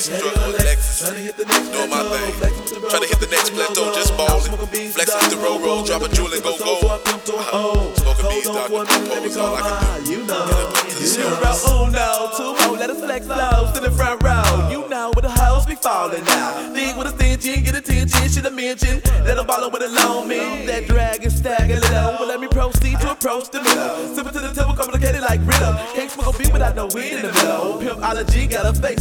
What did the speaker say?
Struggling with Lexus, doing my thing. Trying to hit the next plateau, just ballin'. Flexing with the roll, drop a jewel and go gold. Smoking bees, dog, pose all I can do. Uno, two more, let us flex low, in the front row. You know where the hoes be falling out. Think with a stingy, get attention, shit I mention. Let them ballin' with a long man. That dragon stagger little. But let me proceed to approach the middle. Sippin' to the table, complicated like rhythm. Can't smoke a beat without no weed in the middle. Pimpology got a face.